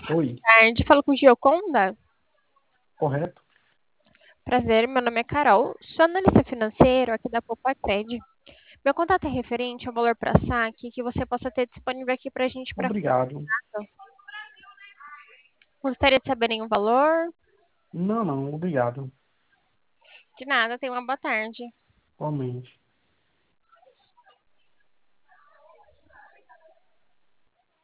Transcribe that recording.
Oi, Tarde, falo com Gioconda. correto? Prazer, meu nome é Carol, sou analista financeiro aqui da Poupa Cred. Meu contato é referente ao valor para saque que você possa ter disponível aqui para a gente para Obrigado. gostaria de saber nenhum valor? Não, não, obrigado. De nada, tenha uma boa tarde. Igualmente.